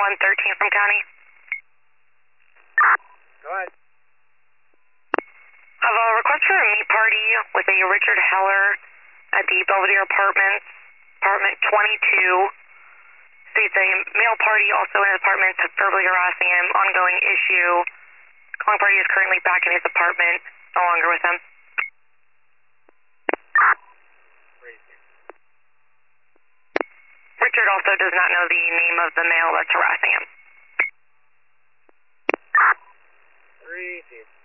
113 from County. Go ahead. I have a request for a meet party with a Richard Heller at the Belvedere Apartments, apartment 22. States a male party also in his apartment is verbally harassing him, ongoing issue. Calling party is currently back in his apartment, no longer with him. Richard also does not know the name of the male that's harassing him. 3 feet.